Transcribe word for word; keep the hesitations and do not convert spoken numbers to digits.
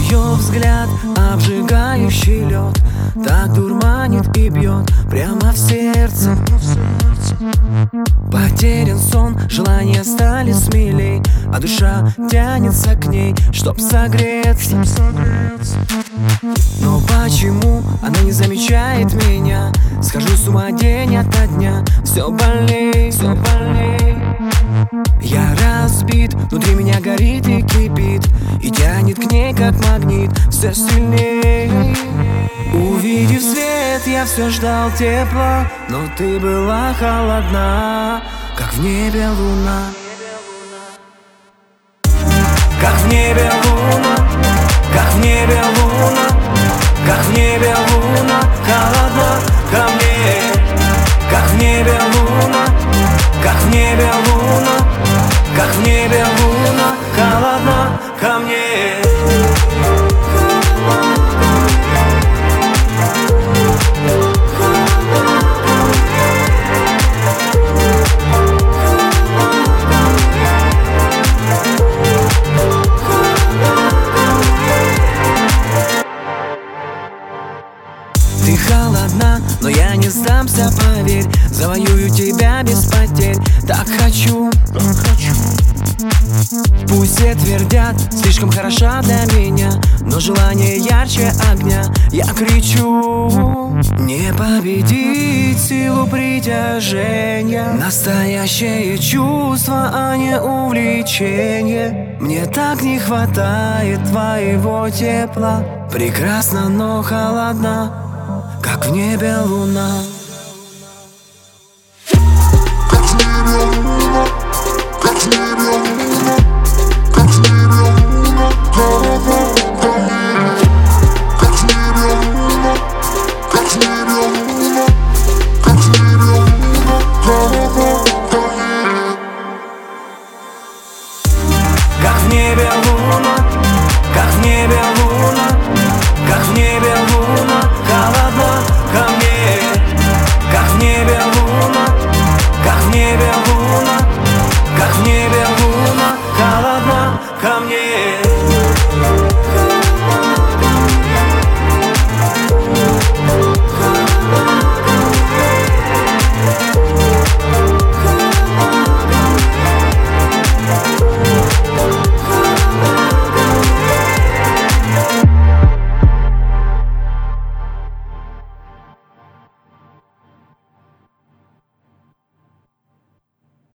Ее взгляд, обжигающий лед, так дурманит и бьет прямо в сердце. Потерян сон, желания стали смелей, а душа тянется к ней, чтоб согреться. Но почему она не замечает меня? Схожу с ума день ото дня, все больней, все больней. Я разбит, внутри меня горит и кипит, и тянет к ней как магнит все сильней. Увидев свет, я все ждал тепла, но ты была холодна, как в небе луна. Как в небе луна, как в небе луна, как в небе луна, холодна ко мне. Как в небе луна, как в небе луна, как в небе луна, холодна ко мне. Ты холодна, но я не сдамся, поверь. Завоюю тебя без потерь. Так хочу, так хочу. Пусть все твердят, слишком хороша для меня, но желание ярче огня. Я кричу: не победить силу притяжения. Настоящее чувство, а не увлечение. Мне так не хватает твоего тепла. Прекрасно, но холодна, как в небе луна. Как в небе луна, как в небе луна, как в небе луна, холодна ко мне. Как в небе луна, как в небе луна, как в небе луна, холодна ко мне. Как в небе луна, как в небе луна, как в небе луна, холодна ко мне. Как в небе луна, как в небе луна, как в небе луна, холодна ко мне.